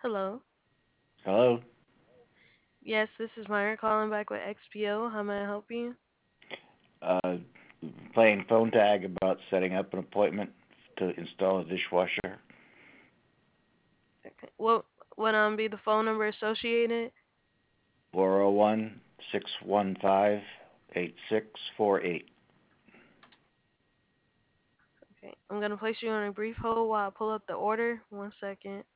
Hello. Hello. Yes, this is Myra calling back with XPO. How may I help you? Uh, Playing phone tag about setting up an appointment to install a dishwasher. Okay. What would be the phone number associated? 401-615-8648. Okay. I'm gonna place you on a brief hold while I pull up the order. 1 second.